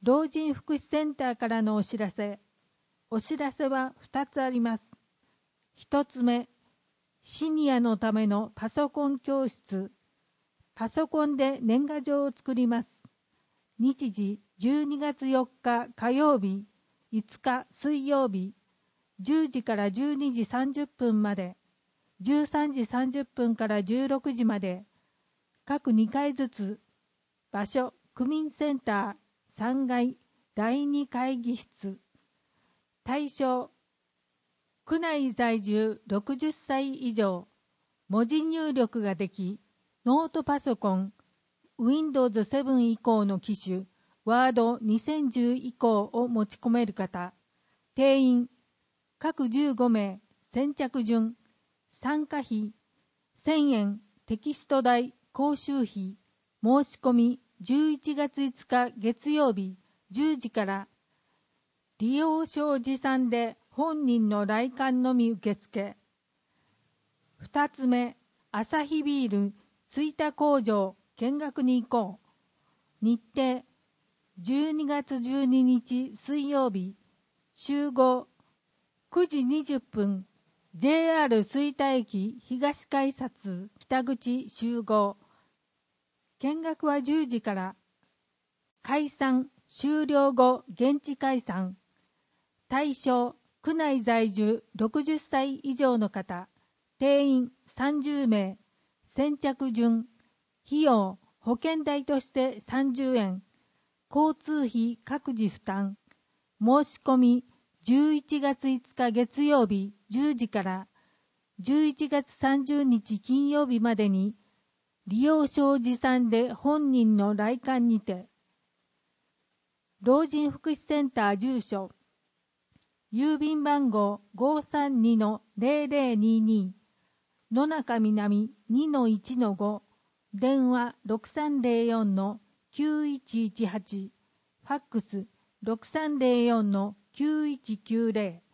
老人福祉センターからのお知らせ。お知らせは2つあります。1つ目、シニアのためのパソコン教室。パソコンで年賀状を作ります。日時12月4日火曜日、5日水曜日、10時から12時30分まで、13時30分から16時まで、各2回ずつ、場所、区民センター3階第2会議室。対象、区内在住60歳以上、文字入力ができ、ノートパソコン、Windows 7以降の機種、Word 2010以降を持ち込める方、定員、各15名、先着順、参加費、1000円、テキスト代、講習費、申し込み、11月5日月曜日10時から、利用証持参で本人の来館のみ受付。2つ目、アサヒビール吹田工場見学に行こう。日程、12月12日水曜日、集合、9時20分、JR 吹田駅東改札北口集合。見学は10時から。解散、終了後現地解散。対象、区内在住60歳以上の方、定員30名、先着順、費用、保険代として30円、交通費各自負担。申し込み、11月5日月曜日10時から11月30日金曜日までに、利用証持参で本人の来館にて。老人福祉センター住所、郵便番号 532-0022、野中南 2-1-5、電話 6304-9118、ファックス 6304-9190。